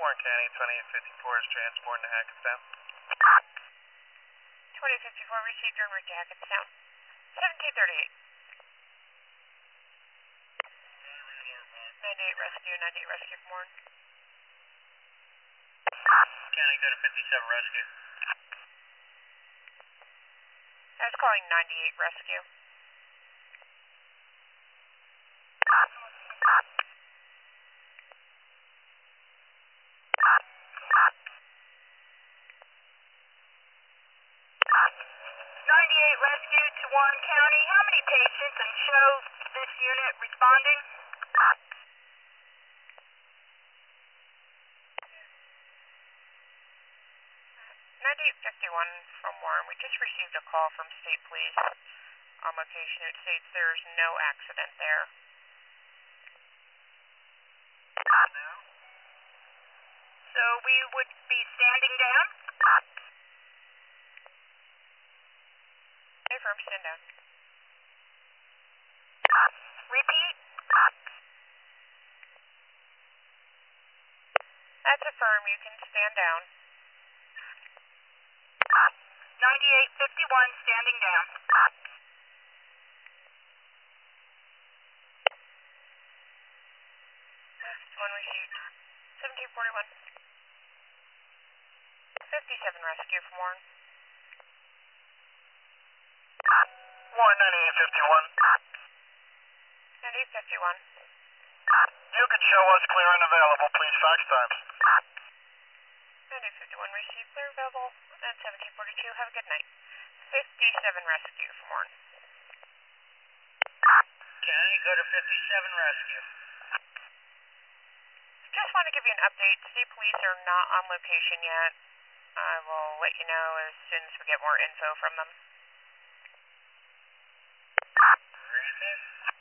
Warren County, 2854 is transporting to Hackettstown. 2054 received en route to Hackettstown. 1738. 98 rescue, 98 rescue from Warren. County, go to 57 rescue. I was calling 98 rescue. Rescue to Warren County. How many patients and show this unit responding? 9851 from Warren. We just received a call from State Police on location. It states there's no accident there. So we would be standing down? Affirm, stand down. Repeat? That's affirm. You can stand down. 9851, standing down. One received. 1741. 57 rescue from Warren. Warren, 9851. 9851. You can show us clear and available, please, fax times. 9851 received, clear available, and 1742. Have a good night. 57 rescue from Warren. County, go to 57 rescue. Just want to give you an update. State Police are not on location yet. I will let you know as soon as we get more info from them. Reason?